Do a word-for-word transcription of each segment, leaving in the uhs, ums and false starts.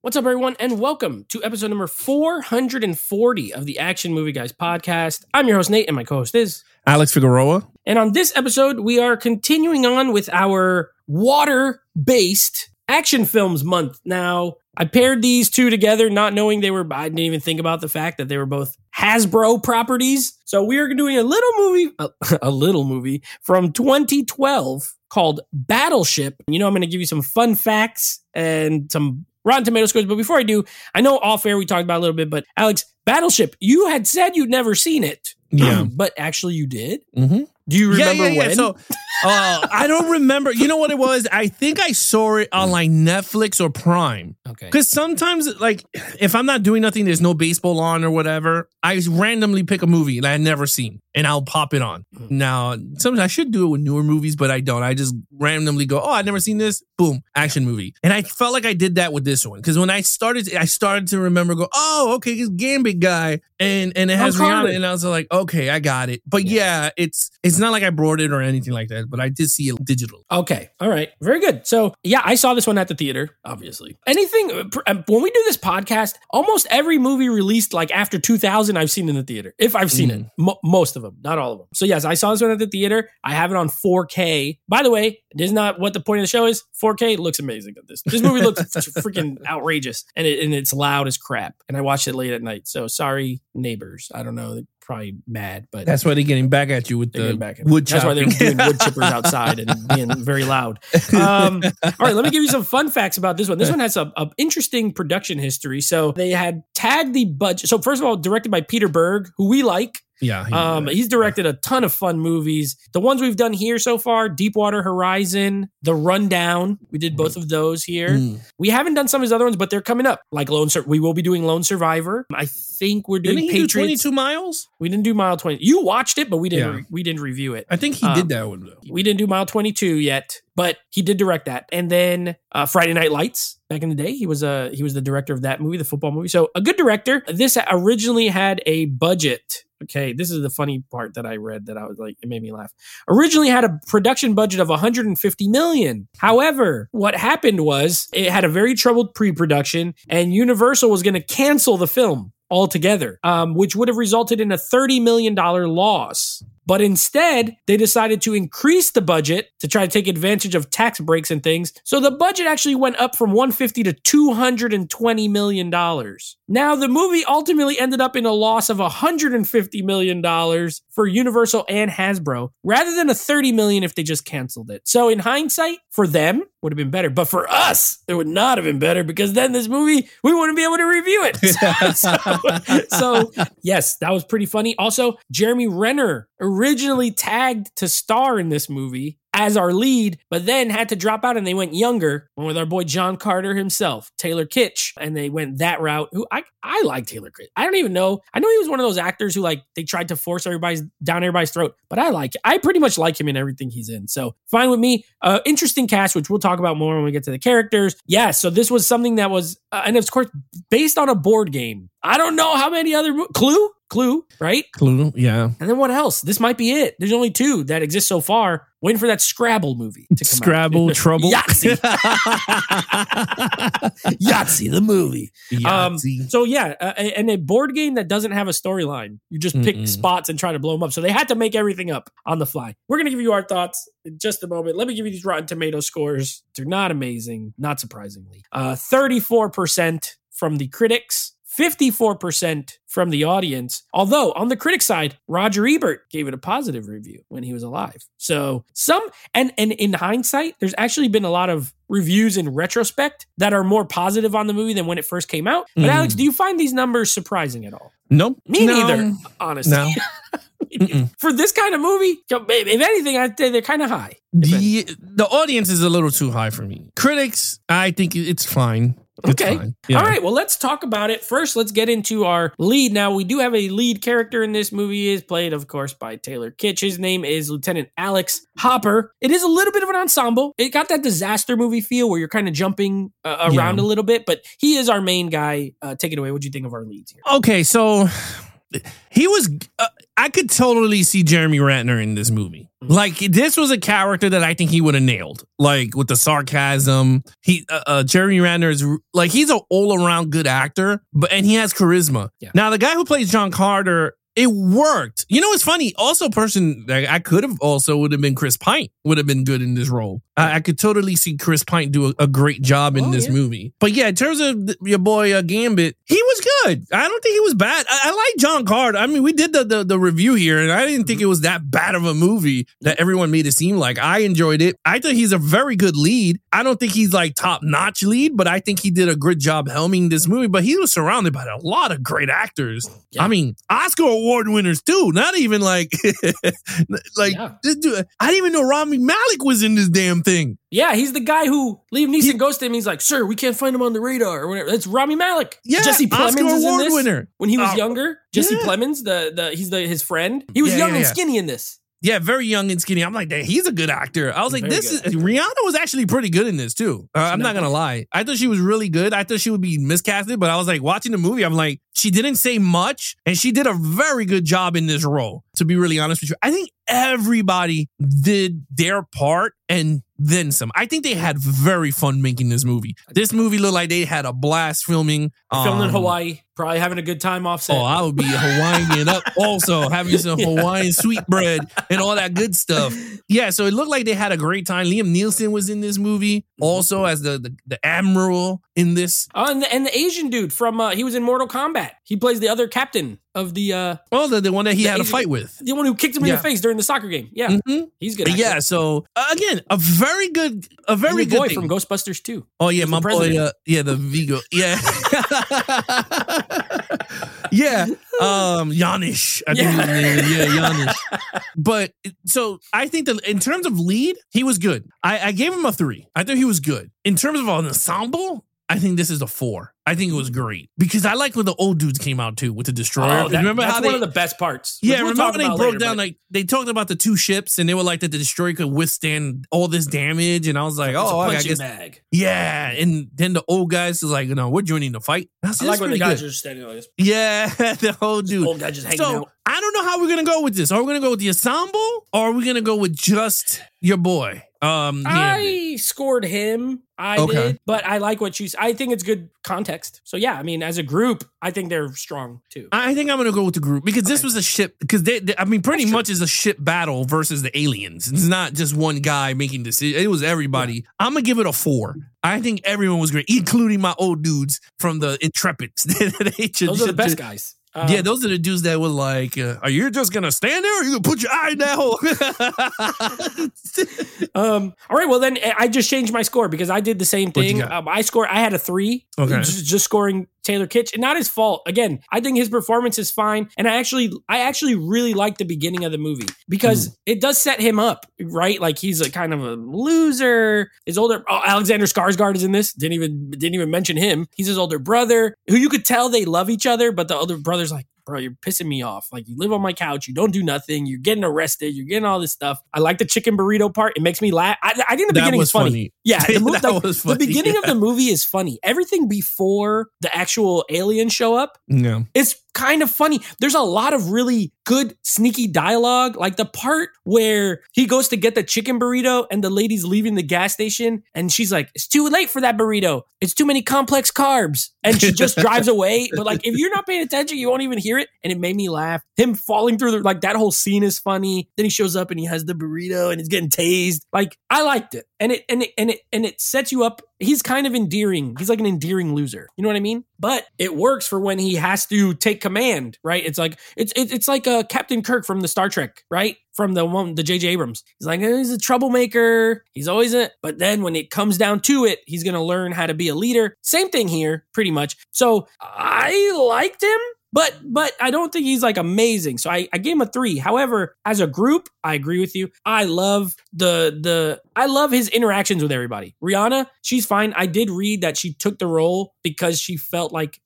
What's up, everyone, and welcome to episode number four hundred forty of the Action Movie Guys podcast. I'm your host, Nate, and my co-host is Alex Figueroa. And on this episode, we are continuing on with our water-based action films month. Now, I paired these two together, not knowing they were, I didn't even think about the fact that they were both Hasbro properties. So we are doing a little movie, a, a little movie from twenty twelve called Battleship. You know, I'm going to give you some fun facts and some Rotten Tomato scores. But before I do, I know off air we talked about it a little bit, but Alex, Battleship, you had said you'd never seen it. Yeah. But actually you did. Mm-hmm. Do you remember yeah, yeah, yeah. when? So, uh, I don't remember. You know what it was? I think I saw it on like Netflix or Prime. Okay. Because sometimes, like, if I'm not doing nothing, there's no baseball on or whatever, I randomly pick a movie that I've never seen and I'll pop it on. Mm-hmm. Now, sometimes I should do it with newer movies, but I don't. I just randomly go, oh, I've never seen this. Boom, action movie. And I felt like I did that with this one. Because when I started, I started to remember, go, oh, okay, this Gambit guy. And, and it has oh, Rihanna. And I was like, okay, I got it. But yeah, yeah it's it's not like I brought it or anything like that, but I did see it digital. Okay. All right. Very good. So yeah, I saw this one at the theater, obviously. Anything, when we do this podcast, almost every movie released like after two thousand, I've seen in the theater. If I've seen mm. it, Mo- most of them, not all of them. So yes, I saw this one at the theater. I have it on four K. By the way, it is not what the point of the show is. four K looks amazing at this. This movie looks freaking outrageous and, it, and it's loud as crap. And I watched it late at night. So sorry, neighbors. I don't know. Probably mad, but that's why they're getting back at you with the back wood That's why they're doing wood chippers outside and being very loud. Um, all right, let me give you some fun facts about this one. This one has a, a interesting production history. So they had tagged the budget. So first of all, directed by Peter Berg, who we like. Yeah, he um, he's directed a ton of fun movies. The ones we've done here so far, Deepwater Horizon, The Rundown. We did both of those here. Mm. We haven't done some of his other ones, but they're coming up. Like Lone Sur- we will be doing Lone Survivor. I think we're doing didn't he Patriots. Do twenty-two miles? We didn't do Mile twenty. You watched it, but we didn't. Yeah. Re- we didn't review it. I think he um, did that one though. We didn't do Mile twenty-two yet, but he did direct that. And then uh, Friday Night Lights. Back in the day, he was a uh, he was the director of that movie, the football movie. So a good director. This originally had a budget. Okay, this is the funny part that I read that I was like, it made me laugh. Originally had a production budget of one hundred fifty million dollars. However, what happened was it had a very troubled pre-production and Universal was going to cancel the film altogether, um, which would have resulted in a thirty million dollars loss. But instead, they decided to increase the budget to try to take advantage of tax breaks and things. So the budget actually went up from one hundred fifty to two hundred twenty million dollars. Now, the movie ultimately ended up in a loss of one hundred fifty million dollars for Universal and Hasbro, rather than a thirty million dollars if they just canceled it. So in hindsight, for them, would have been better. But for us, it would not have been better because then this movie, we wouldn't be able to review it. so, so, yes, that was pretty funny. Also, Jeremy Renner originally tagged to star in this movie as our lead, but then had to drop out and they went younger, went with our boy John Carter himself, Taylor Kitsch, and they went that route. Who I I like Taylor Kitsch. I don't even know. I know he was one of those actors who like they tried to force everybody's down everybody's throat, but I like it. I pretty much like him in everything he's in. So fine with me. Uh, interesting cast, which we'll talk about more when we get to the characters. Yeah, so this was something that was, uh, and of course, based on a board game. I don't know how many other mo- Clue. Clue, right? Clue, yeah. And then what else? This might be it. There's only two that exist so far. Waiting for that Scrabble movie to come Scrabble, out. Trouble. Yahtzee. Yahtzee, the movie. Yahtzee. Um, so yeah, uh, and a board game that doesn't have a storyline. You just pick Mm-mm. spots and try to blow them up. So they had to make everything up on the fly. We're going to give you our thoughts in just a moment. Let me give you these Rotten Tomato scores. They're not amazing, not surprisingly. Uh, thirty-four percent from the critics. fifty-four percent from the audience. Although on the critic side, Roger Ebert gave it a positive review when he was alive. So some, and, and in hindsight, there's actually been a lot of reviews in retrospect that are more positive on the movie than when it first came out. But mm. Alex, do you find these numbers surprising at all? Nope. Me no. neither, honestly. No. For this kind of movie, if anything, I'd say they're kind of high. The, the audience is a little too high for me. Critics, I think it's fine. It's okay. Fine. Yeah. All right. Well, let's talk about it. First, let's get into our lead. Now, we do have a lead character in this movie. He is played, of course, by Taylor Kitsch. His name is Lieutenant Alex Hopper. It is a little bit of an ensemble. It got that disaster movie feel where you're kind of jumping uh, around yeah. a little bit, but he is our main guy. Uh, take it away. What do you think of our leads here? Okay. So he was. Uh, I could totally see Jeremy Renner in this movie. Like, this was a character that I think he would have nailed. Like, with the sarcasm, he uh, uh, Jeremy Renner is like, he's an all around good actor, but and he has charisma. Yeah. Now, the guy who plays John Carter, it worked. You know, it's funny. Also, a person that I could have also would have been Chris Pine would have been good in this role. I, I could totally see Chris Pine do a, a great job in oh, this yeah. movie. But yeah, in terms of th- your boy uh, Gambit, he was good. I don't think he was bad. I, I like John Carter. I mean, we did the, the the review here, and I didn't think it was that bad of a movie that everyone made it seem like. I enjoyed it. I think he's a very good lead. I don't think he's like top notch lead, but I think he did a good job helming this movie. But he was surrounded by a lot of great actors. Yeah. I mean, Oscar award winners too. Not even like like Yeah. this dude, I didn't even know Rami Malek was in this damn thing. Yeah, he's the guy who Liam Neeson goes to him. He's like, "Sir, we can't find him on the radar or whatever." That's Rami Malek. Yeah, Jesse Plemons Oscar is in award this. winner. When he was Oh, younger, Jesse yeah. Plemons, the the he's the his friend. He was Yeah, young yeah, and yeah. skinny in this. Yeah, very young and skinny. I'm like, "Dang, he's a good actor." I was like, Very this good. is Rihanna was actually pretty good in this too. Uh, I'm not not gonna lie. I thought she was really good. I thought she would be miscasted, but I was like watching the movie. I'm like, she didn't say much, and she did a very good job in this role. To be really honest with you, I think everybody did their part and then some. I think they had very fun making this movie. This movie looked like they had a blast filming. Filmed in Um, Hawaii, probably having a good time off set. Oh, I would be Hawaiian it up also, having some Hawaiian sweetbread and all that good stuff. Yeah, so it looked like they had a great time. Liam Neeson was in this movie also as the, the, the admiral in this. Oh, and the, and the Asian dude from uh, he was in Mortal Kombat. He plays the other captain of the uh, Oh, the, the one that he The had a Asian- fight with. the one who kicked him in Yeah. the face during the soccer game. Yeah, Mhm. he's good. actor. Yeah, so uh, again, a very good, a And very your good boy thing. from Ghostbusters too. Oh yeah, He's my the boy. president. Uh, yeah, the Vigo. Yeah, yeah. Um, Yanish. I think Yeah. his name. Yeah, Yanish. But so I think that in terms of lead, he was good. I, I gave him a three. I thought he was good. In terms of an ensemble, I think this is a four. I think it was great because I like when the old dudes came out too with the destroyer. Oh, that, remember that's how one they? of the best parts. which Yeah, we'll remember talk when they about broke later, down, but like, they talked about the two ships and they were like that the destroyer could withstand all this damage. And I was like, it's oh, a I punching guess. bag. Yeah. And then the old guys is like, you know, we're joining the fight. I, was I like, like "This when the pretty guys good." are just standing like this. Yeah, the whole dude. Old guy just hanging So out. I don't know how we're gonna go with this. Are we gonna go with the ensemble or are we gonna go with just your boy? Um, Gambit? I scored him. I Okay. did, but I like what she's. I think it's good context. So yeah, I mean, as a group, I think they're strong too. I think I'm gonna go with the group because this Okay. was a ship. Because they, they- I mean, pretty That's true. much is a ship battle versus the aliens. It's not just one guy making decisions. It was everybody. I'm gonna give it a four. I think everyone was great, including my old dudes from the Intrepids. They should- Those are the should- best guys. Um, Yeah, those are the dudes that were like, uh, "Are you just gonna stand there? Or are you gonna put your eye in that hole?" Um. All right. Well, then eh, I just changed my score because I did the same What'd you thing. got? Um, I score. I had a three. Okay. Just, just scoring Taylor Kitsch, and not his fault. Again, I think his performance is fine, and I actually, I actually really like the beginning of the movie because Hmm. it does set him up right. Like he's a kind of a loser. His older oh, Alexander Skarsgård is in this. Didn't even didn't even mention him. He's his older brother, who you could tell they love each other, but the other brother's like, bro, you're pissing me off. Like, you live on my couch. You don't do nothing. You're getting arrested. You're getting all this stuff. I like the chicken burrito part. It makes me laugh. I, I think the That beginning was is funny. funny. Yeah, the, mo- That like, was the funny, beginning of yeah. the movie is funny. Everything before the actual aliens show up Yeah. is kind of funny. There's a lot of really good sneaky dialogue. Like the part where he goes to get the chicken burrito and the lady's leaving the gas station and she's like, it's too late for that burrito. It's too many complex carbs. And she just drives away. But like, if you're not paying attention, you won't even hear it. And it made me laugh. Him falling through the, like that whole scene is funny. Then he shows up and he has the burrito and he's getting tased. Like I liked it. And it, and it, and it, and it sets you up. He's kind of endearing. He's like an endearing loser. You know what I mean? But it works for when he has to take command, right? It's like, it's, it's, it's like a Captain Kirk from the Star Trek, right? From the one, the J J Abrams. He's like, he's a troublemaker. He's always a, but then when it comes down to it, he's going to learn how to be a leader. Same thing here, pretty much. So I liked him. But but I don't think he's like amazing. So I, I gave him a three. However, as a group, I agree with you. I love the the I love his interactions with everybody. Rihanna, she's fine. I did read that she took the role because she felt like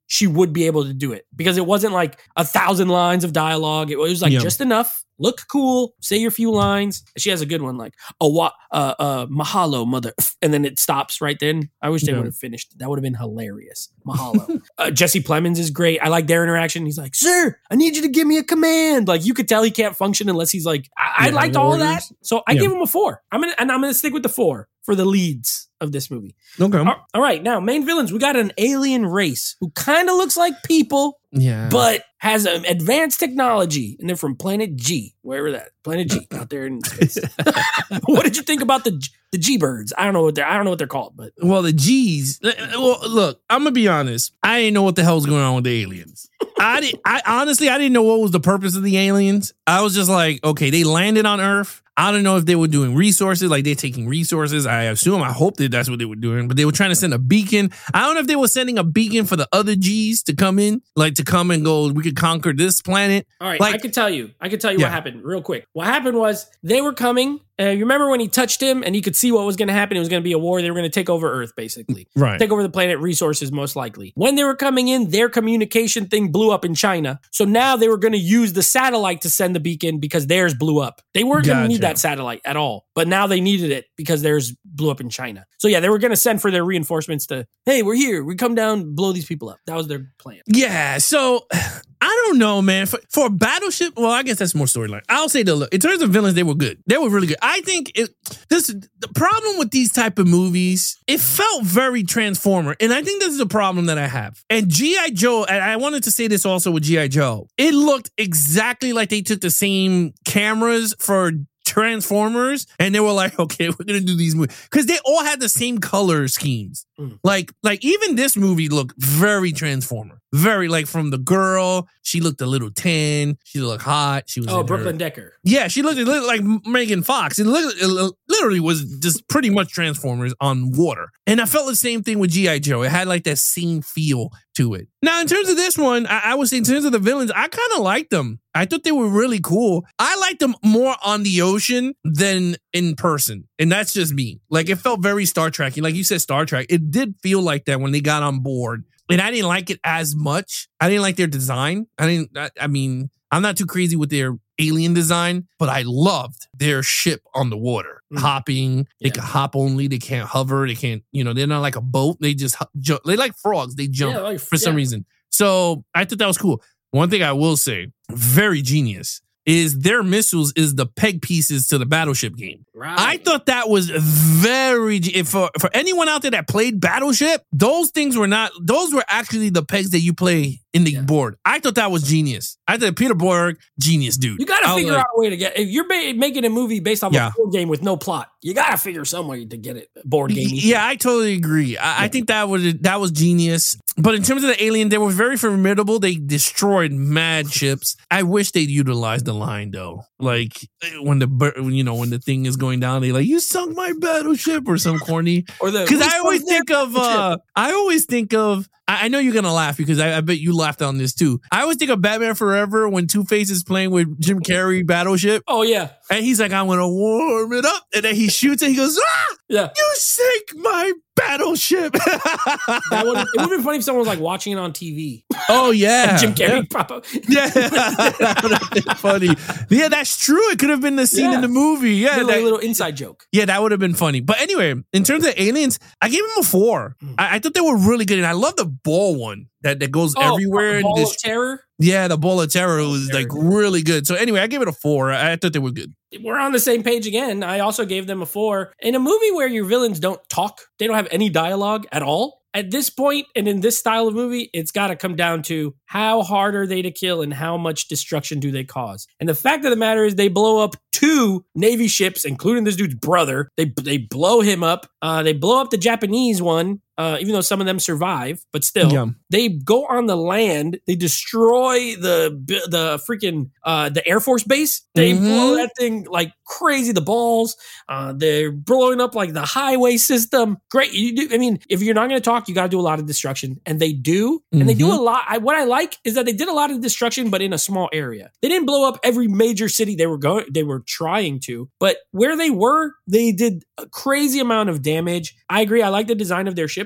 she would be able to do it because it wasn't like a thousand lines of dialogue. It was like Yeah. just enough. Look cool, say your few lines. She has a good one, like a wa- uh, uh, mahalo, mother, and then it stops right then. I wish they Yeah. would have finished. That would have been hilarious. Mahalo. uh, Jesse Plemons is great. I like their interaction. He's like, "Sir, I need you to give me a command." Like you could tell he can't function unless he's like. I, I Yeah, liked all of that, orders. so I Yeah. give him a four. I'm gonna and I'm gonna stick with the four for the leads of this movie. Okay. All- all right, now main villains. We got an alien race who kind of looks like people, Yeah. but has an advanced technology, and they're from Planet G, wherever that Planet G out there in space. What did you think about the G- the G birds? I don't know what they're I don't know what they're called, but Well, the G's. Well, look, I'm gonna be honest. I didn't know what the hell's going on with the aliens. I did. I honestly, I didn't know what was the purpose of the aliens. I was just like, okay, they landed on Earth. I don't know if they were doing resources, like they're taking resources. I assume, I hope that that's what they were doing, but they were trying to send a beacon. I don't know if they were sending a beacon for the other G's to come in, like to come and go, we could conquer this planet. all right, Like- I can tell you. I can tell you Yeah. what happened real quick. What happened was they were coming. Uh, you remember when he touched him and he could see what was going to happen? It was going to be a war. They were going to take over Earth, basically. Right. Take over the planet, resources most likely. When they were coming in, their communication thing blew up in China. So now they were going to use the satellite to send the beacon because theirs blew up. They weren't going to need Gotcha. that satellite at all. But now they needed it because theirs blew up in China. So yeah, they were going to send for their reinforcements to, hey, we're here. We come down, blow these people up. That was their plan. Yeah, so I don't know, man. For, for a battleship, well, I guess that's more storyline. I'll say the look in terms of villains, they were good. They were really good. I think it. This the problem with these type of movies. It felt very Transformer, and I think this is a problem that I have. And G I Joe, and I wanted to say this also with G I Joe. It looked exactly like they took the same cameras for Transformers, and they were like, okay, we're gonna do these movies because they all had the same color schemes. Mm. Like, like even this movie looked very Transformer, very like from the girl. She looked a little tan. She looked hot. She was Oh, in Brooklyn her, Decker. yeah, she looked, it looked like Megan Fox. It, looked, it literally was just pretty much Transformers on water. And I felt the same thing with G I Joe. It had like that same feel to it. Now, in terms of this one, I, I would say in terms of the villains, I kind of liked them. I thought they were really cool. I liked them more on the ocean than in person. And that's just me. Like, it felt very Star Trek. Like you said, Star Trek. It did feel like that when they got on board. And I didn't like it as much. I didn't like their design. I didn't, I, I mean, I'm not too crazy with their alien design, but I loved their ship on the water, Mm. hopping. They Yeah. can hop only. They can't hover. They can't, you know, they're not like a boat. They just hu- jump. They like frogs. They jump Yeah, like- for some yeah. reason. So I thought that was cool. One thing I will say, very genius, is their missiles is the peg pieces to the Battleship game. Right. I thought that was very, if for, for anyone out there that played Battleship, those things were not, those were actually the pegs that you play in the Yeah. board. I thought that was genius. I thought Peter Borg, genius dude. You got to I was figure like, out a way to get. If you're ba- making a movie based off Yeah. a board game with no plot, you got to figure some way to get it board game. Yeah, I totally agree. I, I think that was that was genius. But in terms of the alien, they were very formidable. They destroyed mad ships. I wish they'd utilized the line though, like when the bir- you know when the thing is going down, they like you sunk my battleship or some corny. Or the Because we I always sunk their think of uh, I always think of. I I know you're gonna laugh because I, I bet you laughed on this too. I always think of Batman Forever when Two-Face is playing with Jim Carrey Battleship, Oh yeah, and he's like, "I'm gonna warm it up," and then he shoots it. He goes, "Ah, yeah. you sank my battleship." That would it would have been funny if someone was like watching it on T V. Oh yeah, Jim Carrey pop up. Yeah, that would have been funny. Yeah, that's true. It could have been the scene Yeah. in the movie. Yeah, Like a that, little inside joke. yeah, that would have been funny. But anyway, in terms of aliens, I gave them a four. Mm. I, I thought they were really good, and I love the ball one that, that goes everywhere. Oh, and Ball this- of Terror. yeah, the ball of terror was Very like good. really good. So anyway, I gave it a four. I, I thought they were good. We're on the same page again. I also gave them a four. In a movie where your villains don't talk, they don't have any dialogue at all. At this point, and in this style of movie, it's got to come down to how hard are they to kill and how much destruction do they cause. And the fact of the matter is, they blow up two Navy ships, including this dude's brother. They they blow him up. Uh, they blow up the Japanese one, uh, even though some of them survive, but still, Yeah. they go on the land. They destroy the the freaking uh, the Air Force base. They Mhm. blow that thing like crazy. The balls. Uh, they're blowing up like the highway system. Great. You do. I mean, if you're not going to talk, you got to do a lot of destruction, and they do. And they do a Mhm. lot. I, what I like is that they did a lot of destruction, but in a small area. They didn't blow up every major city they were going. They were trying to, but where they were, they did a crazy amount of damage. I agree. I like the design of their ships.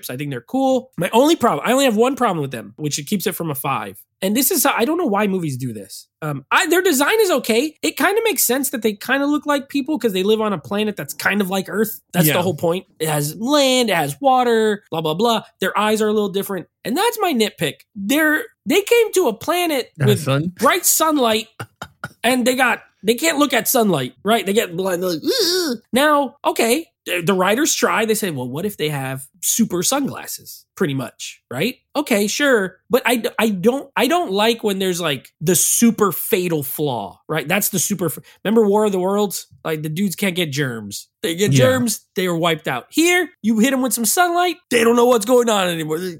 ships. I think they're cool. My only problem, I only have one problem with them, which keeps it from a five. And this is, I don't know why movies do this. Um, I, their design is okay. It kind of makes sense that they kind of look like people because they live on a planet that's kind of like Earth. That's yeah. the whole point. It has land, it has water, blah, blah, blah. Their eyes are a little different. And that's my nitpick. They're, they came to a planet with sun. bright sunlight and they got, they can't look at sunlight, right? They get blind. Like, now, okay, the writers try. They say, well, what if they have super sunglasses? Pretty much, right? Okay, sure. But I, I don't I don't like when there's like the super fatal flaw, right? That's the super. Remember War of the Worlds? Like the dudes can't get germs. They get yeah. germs, they are wiped out. Here, you hit them with some sunlight, they don't know what's going on anymore. They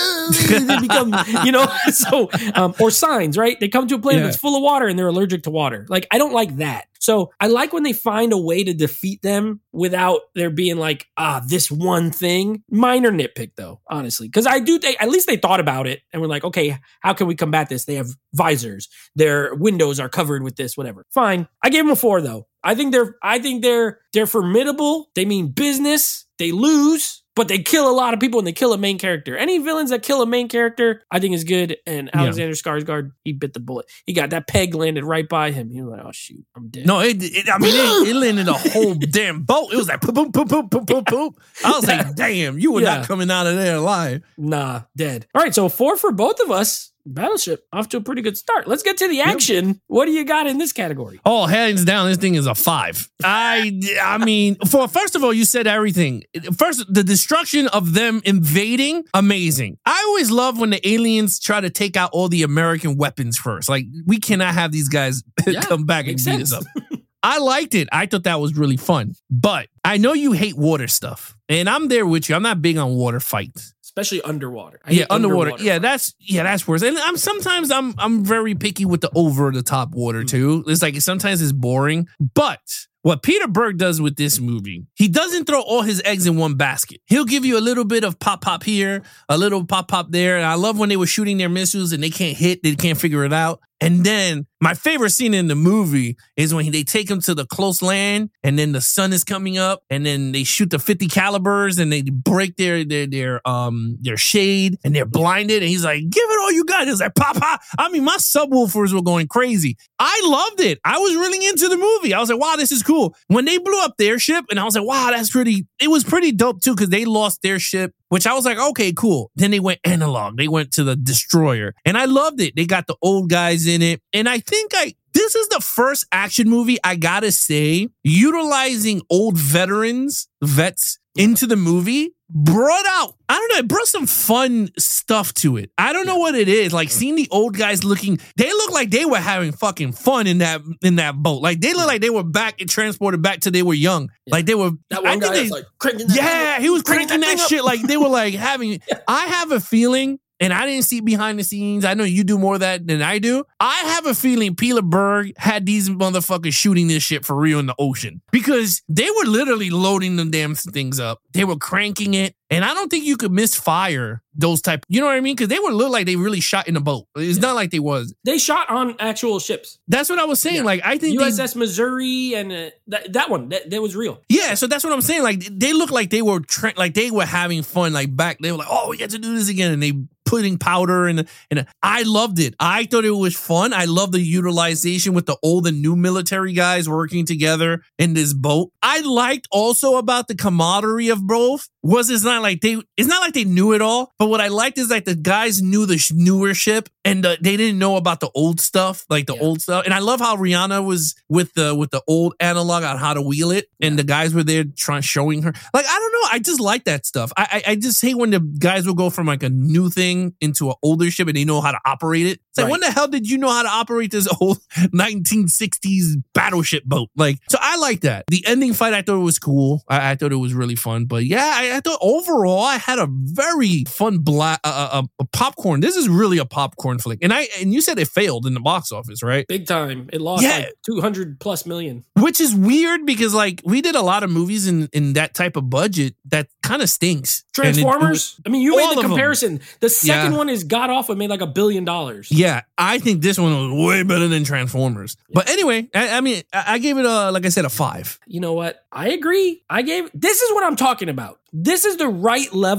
become, you know, so, um, or signs, right? They come to a planet yeah. that's full of water and they're allergic to water. Like, I don't like that. So I like when they find a way to defeat them without there being like, ah, this one thing. Minor nitpick though, honestly. Because I do think, at least they thought about it and were like, okay, how can we combat this? They have visors. Their windows are covered with this, whatever. Fine. I gave them a four though. I think they're, I think they're, they're formidable. They mean business. They lose, but they kill a lot of people and they kill a main character. Any villains that kill a main character, I think is good. And Alexander yeah. Skarsgård, he bit the bullet. He got that peg landed right by him. He was like, oh shoot, I'm dead. No, it, it I mean, it, it landed a whole damn boat. It was like, poop, poop, poop, poop, poop, poop, poop. I was like, damn, you were yeah. not coming out of there alive. Nah, dead. All right, so four for both of us. Battleship off to a pretty good start. Let's get to the action. Yep. What do you got in this category? Oh, hands down, this thing is a five. I, I mean, for first of all, you said everything. First, the destruction of them invading, amazing. I always love when the aliens try to take out all the American weapons first. Like, we cannot have these guys yeah, come back and beat sense. us up. I liked it. I thought that was really fun. But I know you hate water stuff, and I'm there with you. I'm not big on water fights. Especially underwater. I yeah, underwater. underwater. Yeah, that's yeah, that's worse. And I'm sometimes I'm I'm very picky with the over the top water too. It's like sometimes it's boring. But what Peter Berg does with this movie, he doesn't throw all his eggs in one basket. He'll give you a little bit of pop pop here, a little pop pop there. And I love when they were shooting their missiles and they can't hit, they can't figure it out. And then my favorite scene in the movie is when they take him to the close land and then the sun is coming up and then they shoot the fifty calibers and they break their their their um their shade and they're blinded and he's like, give it all you got. He's like, pop pop. I mean, my subwoofers were going crazy. I loved it. I was really into the movie. I was like, wow, this is cool. When they blew up their ship and I was like, wow, that's pretty, it was pretty dope too because they lost their ship, which I was like, okay, cool. Then they went analog. They went to the destroyer and I loved it. They got the old guys in it. And I think I, this is the first action movie, I gotta say, utilizing old veterans, vets into the movie, brought out, I don't know, it brought some fun stuff to it. I don't know what it is. Like seeing the old guys looking, they look like they were having fucking fun in that in that boat. Like they look like they were back and transported back to they were young. Yeah. Like they were, that one I guy they, was like cranking that yeah, he was cranking that, that shit. Like they were like having, I have a feeling, and I didn't see behind the scenes. I know you do more of that than I do. I have a feeling Peter Berg had these motherfuckers shooting this shit for real in the ocean because they were literally loading them damn things up. They were cranking it. And I don't think you could misfire those type, you know what I mean? Because they would look like they really shot in a boat. It's yeah. not like they was. They shot on actual ships. That's what I was saying. Yeah. Like I think U S S they, Missouri and uh, that that one that, that was real. Yeah, so that's what I'm saying. Like they look like they were tra- like they were having fun. Like back, they were like, oh, we get to do this again, and they putting powder and and I loved it. I thought it was fun. I love the utilization with the old and new military guys working together in this boat. I liked also about the camaraderie of both was it's not like they it's not like they knew it all, but what I liked is like the guys knew the sh- newer ship and the, they didn't know about the old stuff, like the yeah. old stuff. And I love how Rihanna was with the with the old analog on how to wheel it, and the guys were there trying showing her. Like I don't know, I just like that stuff. I I, I just hate when the guys will go from like a new thing into an older ship and they know how to operate it. It's like, right. when the hell did you know how to operate this old nineteen sixties battleship boat? Like, so I like that. The ending fight, I thought it was cool. I, I thought it was really fun. But yeah, I, I thought overall I had a very fun bla- uh, uh, uh, popcorn. This is really a popcorn flick. And I and you said it failed in the box office, right? Big time. It lost yeah. like two hundred plus million. Which is weird because like we did a lot of movies in, in that type of budget that kind of stinks. Transformers? It, I mean, you made the comparison. The second yeah. one is god awful. It made like a billion dollars. Yeah, I think this one was way better than Transformers. Yeah. But anyway, I, I mean, I, I gave it a, like I said, a five. You know what? I agree. I gave, this is what I'm talking about. This is the right level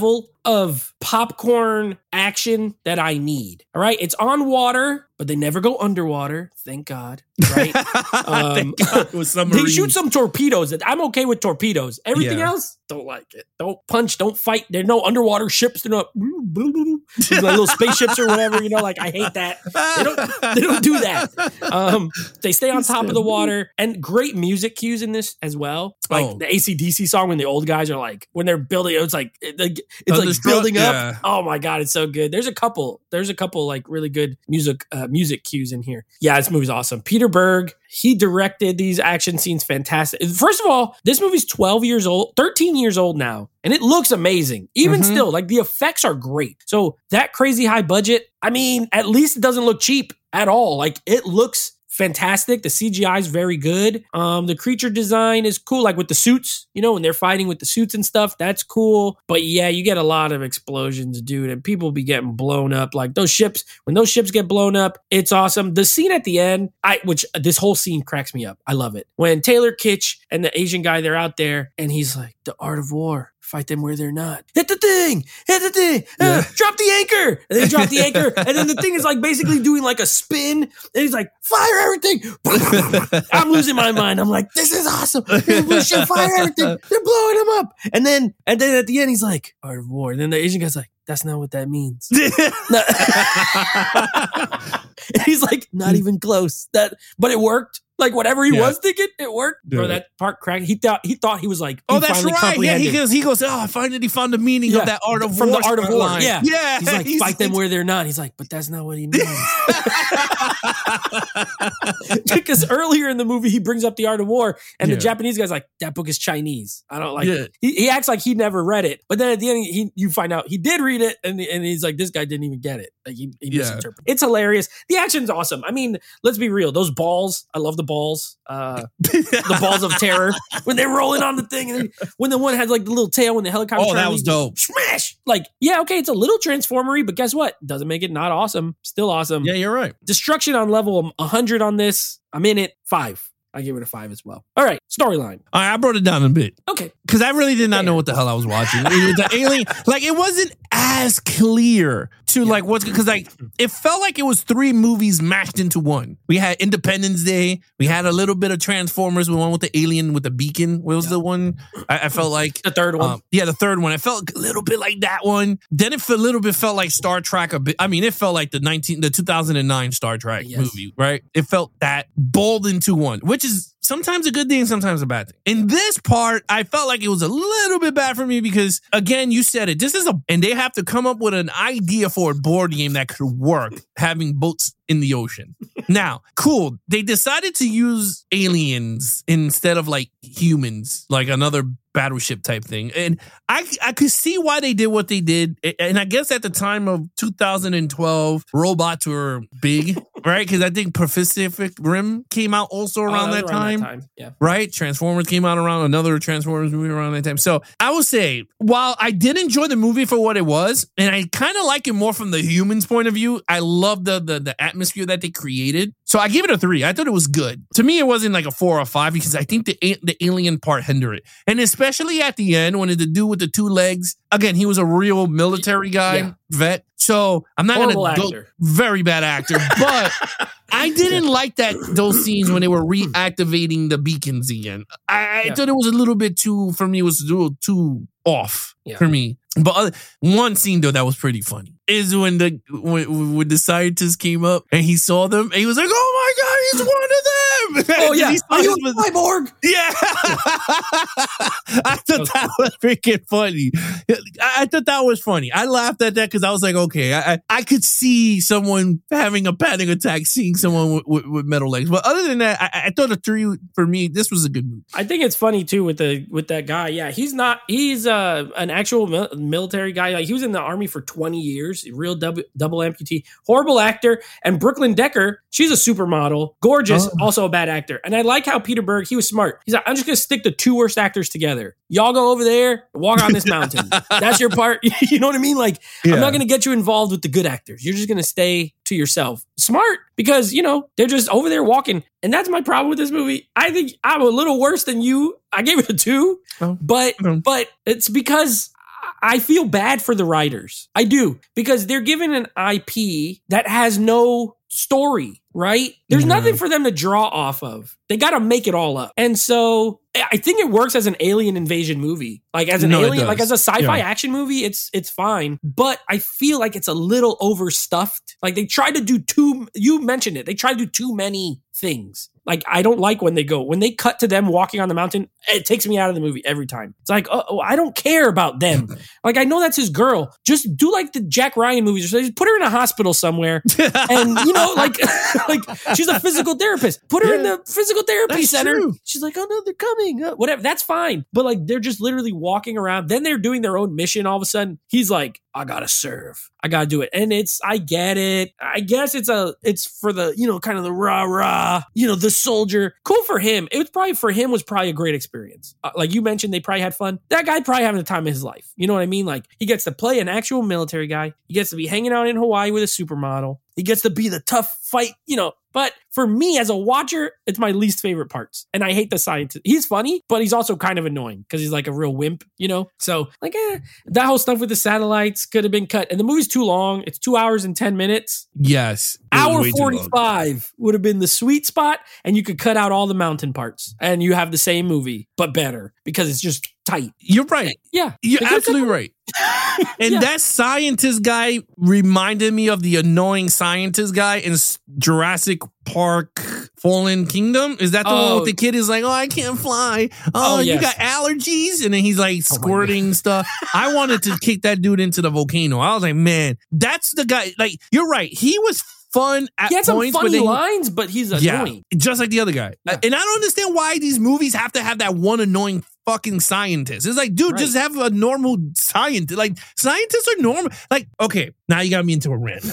of popcorn action that I need. All right. It's on water, but they never go underwater. Thank God. Right. Um, Thank God it was they submarines. shoot some torpedoes. I'm okay with torpedoes. Everything Yeah. else, don't like it. Don't punch, don't fight. There's no underwater ships. They're not like little spaceships or whatever. You know, like I hate that. They don't, they don't do that. Um, they stay on top of the water, and great music cues in this as well. Like Oh. the A C D C song when the old guys are like, when they're building, it's like, it's like Thunderstruck? building up. Yeah. Oh my God, it's so good. There's a couple, there's a couple like really good music, uh, music cues in here. Yeah, this movie's awesome. Peter Berg, he directed these action scenes fantastic. First of all, this movie's twelve years old, thirteen years old now, and it looks amazing. Even Mhm. still, like the effects are great. So that crazy high budget, I mean, at least it doesn't look cheap at all. Like it looks fantastic. The C G I is very good. Um, the creature design is cool, like with the suits, you know, when they're fighting with the suits and stuff, that's cool. But yeah, you get a lot of explosions, dude, and people be getting blown up. Like those ships, when those ships get blown up, it's awesome. The scene at the end, I which this whole scene cracks me up. I love it. When Taylor Kitsch and the Asian guy, they're out there, and he's like, the art of war. Fight them where they're not. Hit the thing. Hit the thing. Uh, Yeah. Drop the anchor. And they drop the anchor. And then the thing is like basically doing like a spin. And he's like, fire everything. I'm losing my mind. I'm like, this is awesome. We should fire everything. They're blowing him up. And then, and then at the end, he's like, art of war. And then the Asian guy's like, that's not what that means. And he's like, not even close. That, but it worked. Like whatever he Yeah. was thinking, it worked. Bro, Yeah. that part cracked. He thought he thought he was like, he Oh, that's finally right. Yeah, comprehended. he goes. He goes. Oh, I finally found the meaning Yeah. of that art of From war. the art of war. line. Yeah. yeah. He's like, fight them where they're not. He's like, but that's not what he means. Because earlier in the movie, he brings up the art of war, and Yeah. the Japanese guy's like, that book is Chinese. I don't like Yeah. it. He, he acts like he never read it. But then at the end, he you find out he did read it, and, and he's like, this guy didn't even get it. Like he, he Yeah. misinterpreted. It's hilarious. The action's awesome. I mean, let's be real. Those balls, I love the balls. Uh, the balls of terror when they're rolling on the thing, and then when the one had like the little tail when the helicopter. Oh, that was dope. Smash! Like, yeah, okay, it's a little transformery, but guess what? Doesn't make it not awesome. Still awesome. Yeah, you're right. Destruction on level one hundred on this. I'm in it. Five. I give it a five as well. All right, storyline. All right, I brought it down a bit Okay. because I really did not know Fair. what the hell I was watching. It was the alien, like it wasn't as clear to like what's because like it felt like it was three movies mashed into one. We had Independence Day, we had a little bit of Transformers, the one with the alien with the beacon. What was the one? I, I felt like The third one. Um, yeah, the third one. I felt a little bit like that one. Then it felt a little bit felt like Star Trek a bit. I mean, it felt like the nineteen the two thousand nine Star Trek Yes. movie, right? It felt that bold into one, which is sometimes a good thing, sometimes a bad thing. In this part, I felt like it was a little bit bad for me because, again, you said it. This is a, and they have to come up with an idea for a board game that could work, having boats in the ocean. Now, cool. They decided to use aliens instead of like humans, like another battleship type thing. And I I could see why they did what they did. And I guess at the time of two thousand twelve, robots were big, right? Because I think Pacific Rim came out also around, Oh, that, was time, Yeah. right? Transformers came out around another Transformers movie around that time. So I would say, while I did enjoy the movie for what it was, and I kind of like it more from the human's point of view, I love the, the the atmosphere that they created. So I give it a three. I thought it was good. To me, it wasn't like a four or five because I think the the alien part hindered it, and especially at the end when the dude with the two legs. Again, he was a real military guy, Yeah. vet. So I'm not Horrible gonna go actor. very bad actor, but I didn't like that those scenes when they were reactivating the beacons again. I, I Yeah. thought it was a little bit too for me. It was a little too off Yeah. for me. But other, one scene though that was pretty funny is when the when, when the scientist came up and he saw them and he was like, "Oh my god, he's one of them!" Oh yeah. He saw Are you him a as- cyborg? yeah, I thought that was freaking funny. I, I thought that was funny. I laughed at that because I was like, okay, I, I I could see someone having a panic attack seeing someone with, with, with metal legs. But other than that, I, I thought a three for me. This was a good movie. I think it's funny too with the with that guy. Yeah, he's not. He's uh, an actual mil- military guy. Like he was in the army for twenty years. Real double, double amputee. Horrible actor. And Brooklyn Decker, she's a supermodel, gorgeous, Oh. also a bad actor. And I like how Peter Berg. He was smart. He's like, I'm just gonna stick the two worst actors together. Y'all go over there, walk on this mountain. That's your part. You know what I mean? Like Yeah. I'm not gonna get you involved with the good actors. You're just gonna stay to yourself. Smart because you know they're just over there walking. And that's my problem with this movie. I think I'm a little worse than you. I gave it a two, Oh. but Mm. but it's because I feel bad for the writers. I do, because they're given an I P that has no story, right? There's Mhm. nothing for them to draw off of. They got to make it all up. And so I think it works as an alien invasion movie. Like as an No, it alien, like does. as a sci-fi Yeah. action movie, it's it's fine. But I feel like it's a little overstuffed. Like they try to do too, you mentioned it, they try to do too many things. Like, I don't like when they go, when they cut to them walking on the mountain, it takes me out of the movie every time. It's like, oh, I don't care about them. Like, I know that's his girl. Just do like the Jack Ryan movies or something. Just put her in a hospital somewhere. And, you know, like, like she's a physical therapist. Put her Yeah. in the physical therapy That's center. true. She's like, oh no, they're coming. Uh, whatever. That's fine. But like, they're just literally walking around. Then they're doing their own mission. All of a sudden, he's like, I gotta serve. I gotta do it. And it's, I get it. I guess it's a, it's for the, you know, kind of the rah rah, you know, the soldier. Cool for him. It was probably, for him was probably a great experience. Uh, like you mentioned, they probably had fun. That guy probably having the time of his life. You know what I mean? Like he gets to play an actual military guy. He gets to be hanging out in Hawaii with a supermodel. He gets to be the tough fight, you know. But for me as a watcher, it's my least favorite parts. And I hate the scientist. He's funny, but he's also kind of annoying because he's like a real wimp, you know? So like, eh, that whole stuff with the satellites could have been cut. And the movie's too long. It's two hours and ten minutes. Yes. It was Hour way too long. forty-five would have been the sweet spot. And you could cut out all the mountain parts. And you have the same movie, but better because it's just tight. You're right. Yeah. You're They could've absolutely cut- right. And Yeah. that scientist guy reminded me of the annoying scientist guy in S- Jurassic Park Fallen Kingdom. Is that the Oh. one with the kid is like, oh, I can't fly. Oh, Oh, you yes. got allergies? And then he's like Oh my squirting stuff. I wanted to kick that dude into the volcano. I was like, man, that's the guy. Like, you're right. He was fun at He had some points, but funny then lines, but he's yeah, annoying. just like the other guy. Yeah. And I don't understand why these movies have to have that one annoying fucking scientist. It's like, dude, Right. just have a normal scientist. Like, scientists are normal. Like, okay, now you got me into a rant.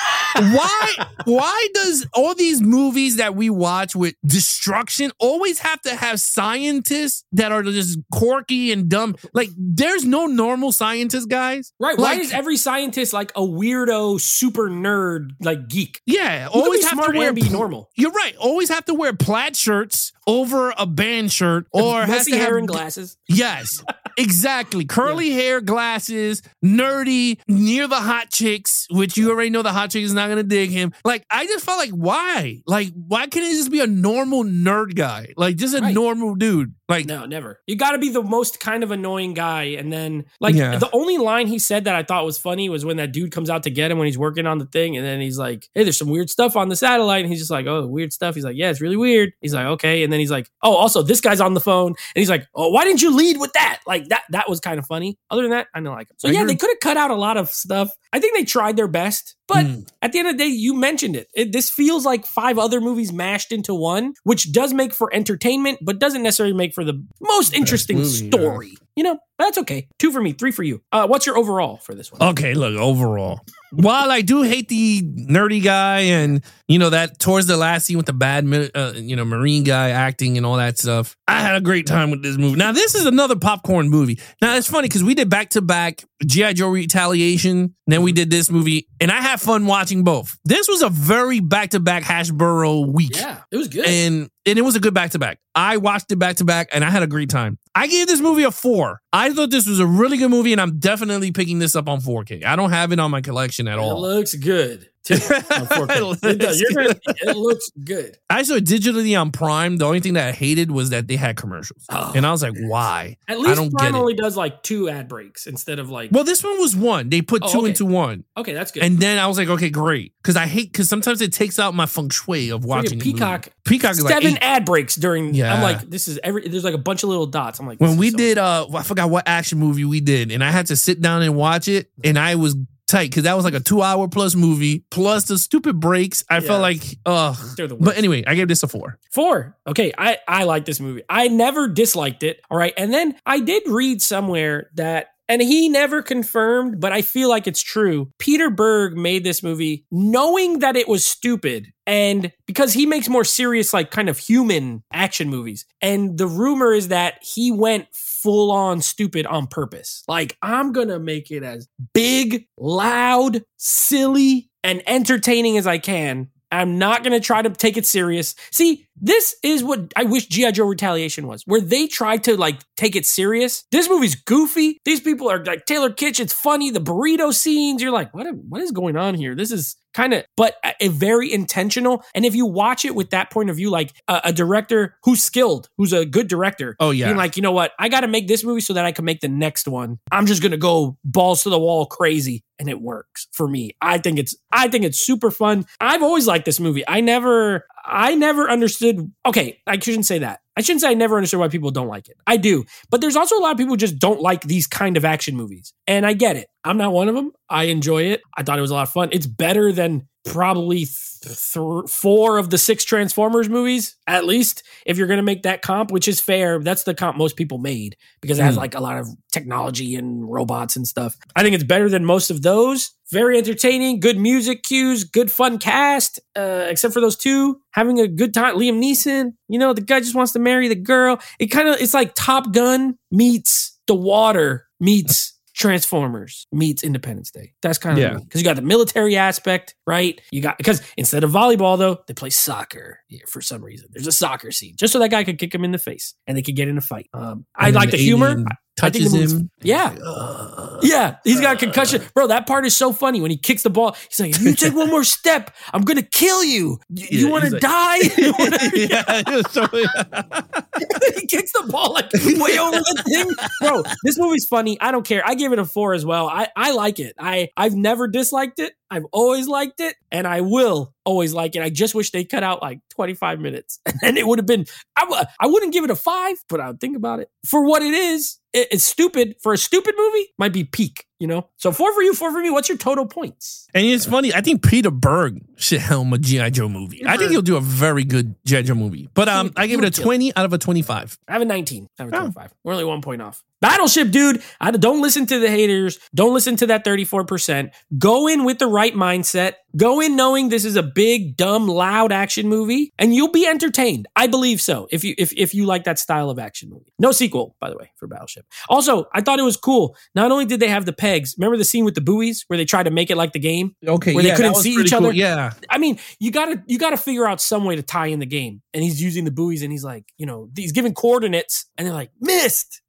why why does all these movies that we watch with destruction always have to have scientists that are just quirky and dumb? Like, there's no normal scientist, guys. Right. Why Like, is every scientist like a weirdo, super nerd, like geek? yeah, You can always be have smart to wear and be pl- normal. You're right. Always have to wear plaid shirts over a band shirt, or has Messy to hair have and glasses. Yes, exactly. Curly hair, glasses, nerdy, near the hot chicks, which you already know the hot chick is not gonna dig him. Like, I just felt like, why? Like, why can't it just be a normal nerd guy? Like, just a Right. normal dude. Like, No, never. You got to be the most kind of annoying guy. And then, like, Yeah. the only line he said that I thought was funny was when that dude comes out to get him when he's working on the thing. And then he's like, hey, there's some weird stuff on the satellite. And he's just like, oh, weird stuff. He's like, yeah, it's really weird. He's like, okay. And then he's like, oh, also, this guy's on the phone. And he's like, oh, why didn't you lead with that? Like, that that was kind of funny. Other than that, I don't like him. So, I yeah, agree. they could have cut out a lot of stuff. I think they tried their best. But Mm. at the end of the day, you mentioned it. it. This feels like five other movies mashed into one, which does make for entertainment, but doesn't necessarily make for the most interesting movie, story. You know, that's okay. Two for me, three for you. Uh, what's your overall for this one? okay, look, overall, while I do hate the nerdy guy and, you know, that towards the last scene with the bad, mi- uh, you know, Marine guy acting and all that stuff, I had a great time with this movie. Now, this is another popcorn movie. Now, it's funny because we did back to back G I. Joe Retaliation, then we did this movie, and I had fun watching both. This was a very back to back Hashboro week. Yeah, it was good. And and it was a good back to back. I watched it back to back and I had a great time. I gave this movie a four. I thought this was a really good movie, and I'm definitely picking this up on four K. I don't have it on my collection at It all. looks good. too, on four K. It It, does. You're looks gonna- it looks good. I saw it digitally on Prime. The only thing that I hated was that they had commercials. Oh. And I was like, why? At I least don't Prime get it. only does like two ad breaks instead of like. Well, this one was one. They put Oh, two okay. into one. Okay, that's good. And then I was like, okay, great. Because I hate, because sometimes it takes out my feng shui of Freaking watching the movie. Peacock. Peacock is like Seven eight. ad breaks during. Yeah. I'm like, this is every. There's like a bunch of little dots. I'm like, When this we is so- did, uh, I forgot what action movie we did, and I had to sit down and watch it, and I was tight because that was like a two hour plus movie plus the stupid breaks. I Yeah. felt like, ugh. They're the worst. But anyway, I gave this a four. Four. Okay, I I like this movie. I never disliked it. All right, and then I did read somewhere that, and he never confirmed, but I feel like it's true. Peter Berg made this movie knowing that it was stupid, and because he makes more serious, like kind of human action movies. And the rumor is that he went full on stupid on purpose. Like, I'm gonna make it as big, loud, silly, and entertaining as I can. I'm not going to try to take it serious. See, this is what I wish G I. Joe Retaliation was, where they tried to like take it serious. This movie's goofy. These people are like Taylor Kitsch. It's funny. The burrito scenes. You're like, what, what is going on here? This is kind of, but a, a very intentional. And if you watch it with that point of view, like a, a director who's skilled, who's a good director. Oh, yeah. Being like, you know what? I got to make this movie so that I can make the next one. I'm just going to go balls to the wall crazy. And it works for me. I think it's, I think it's super fun. I've always liked this movie. I never, I never understood. Okay, I shouldn't say that. I shouldn't say I never understood why people don't like it. I do. But there's also a lot of people who just don't like these kind of action movies. And I get it. I'm not one of them. I enjoy it. I thought it was a lot of fun. It's better than probably th- th- four of the six Transformers movies, at least, if you're going to make that comp, which is fair. That's the comp most people made because it has like a lot of technology and robots and stuff. I think it's better than most of those. Very entertaining, good music cues, good fun cast, uh, except for those two. Having a good time. Liam Neeson, you know, the guy just wants to marry the girl. It kind of, it's like Top Gun meets The Water meets Transformers meets Independence Day. That's kind of, yeah. Because you got the military aspect, right? You got, because instead of volleyball, though, they play soccer yeah, for some reason. There's a soccer scene just so that guy could kick him in the face and they could get in a fight. Um, I like the, the humor. Touches him. Yeah. Yeah. He's got a concussion. Bro, that part is so funny when he kicks the ball. He's like, if you take one more step, I'm going to kill you. You, yeah, you want to like, die? yeah. So, he kicks the ball like way over the thing. Bro, this movie's funny. I don't care. I give it a four as well. I, I like it. I, I've never disliked it. I've always liked it, and I will always like it. I just wish they cut out like twenty-five minutes, and it would have been, I, w- I wouldn't give it a five, but I would think about it. For what it is, it, it's stupid. For a stupid movie, might be peak, you know? So four for you, four for me. What's your total points? And it's funny, I think Peter Berg should helm a G I. Joe movie. Peter I think Berg. He'll do a very good G I. Joe movie. But um, I give it a twenty out of a twenty-five. I have a nineteen out of a twenty-five. We're only one point off. Battleship, dude. I don't listen to the haters. Don't listen to that thirty-four percent. Go in with the right mindset. Go in knowing this is a big, dumb, loud action movie, and you'll be entertained. I believe so. If you if if you like that style of action movie. No sequel, by the way, for Battleship. Also, I thought it was cool. Not only did they have the pegs. Remember the scene with the buoys where they tried to make it like the game? Okay, where yeah, they couldn't see each cool. other. Yeah. I mean, you gotta you gotta figure out some way to tie in the game. And he's using the buoys, and he's like, you know, he's giving coordinates, and they're like, missed.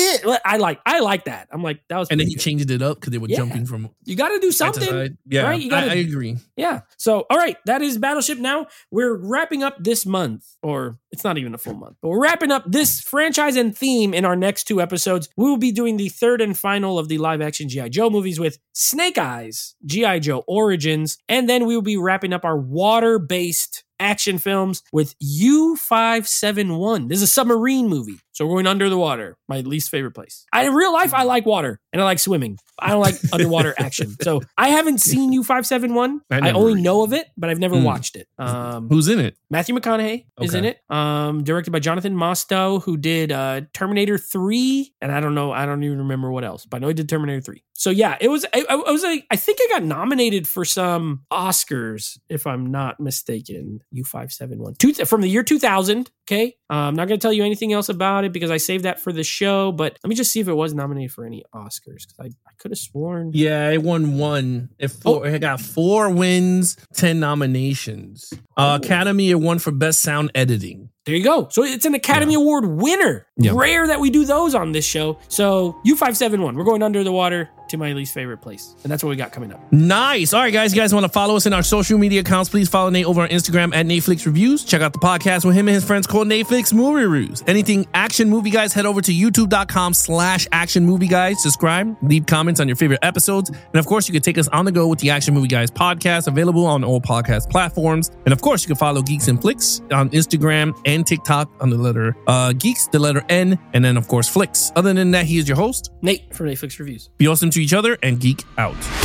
I like I like that. I'm like, that was and then he good. changed it up because they were yeah. jumping from you got to do something. Yeah, right? You gotta, I, I agree. Yeah. So, all right, that is Battleship. Now we're wrapping up this month, or it's not even a full month, but we're wrapping up this franchise and theme in our next two episodes. We will be doing the third and final of the live action G I. Joe movies with Snake Eyes, G I. Joe Origins, and then we will be wrapping up our water-based action films with U five seventy-one. This is a submarine movie. So we're going under the water, my least favorite place. I, in real life, I like water and I like swimming. I don't like underwater action. So I haven't seen U five seventy-one. I, I only know of it, but I've never mm. watched it. Um, Who's in it? Matthew McConaughey is okay. in it. Um, directed by Jonathan Mostow, who did uh, Terminator three. And I don't know, I don't even remember what else, but I know he did Terminator three. So yeah, it was, I, I was like, I think I got nominated for some Oscars, if I'm not mistaken. U five seventy-one. Two, from the year two thousand. Okay. Uh, I'm not going to tell you anything else about it because I saved that for the show, but let me just see if it was nominated for any Oscars because I, I could have sworn. Yeah, it won one. It, four, oh. it got four wins, ten nominations. Uh, oh. Academy, it won for Best Sound Editing. There you go. So it's an Academy yeah. Award winner. Yeah. Rare that we do those on this show. So U five seventy-one, we're going under the water to my least favorite place. And that's what we got coming up. Nice. All right, guys. You guys want to follow us in our social media accounts, please follow Nate over on Instagram at Netflix Reviews. Check out the podcast with him and his friends called Netflix Movie Reviews. Anything action movie guys, head over to youtube.com slash action movie guys. Subscribe, leave comments on your favorite episodes. And of course, you can take us on the go with the Action Movie Guys podcast, available on all podcast platforms. And of course, you can follow Geeks and Flicks on Instagram and TikTok on the letter uh, Geeks, the letter N, and then of course Flicks. Other than that, he is your host, Nate from Netflix Reviews. Be awesome to each other and geek out.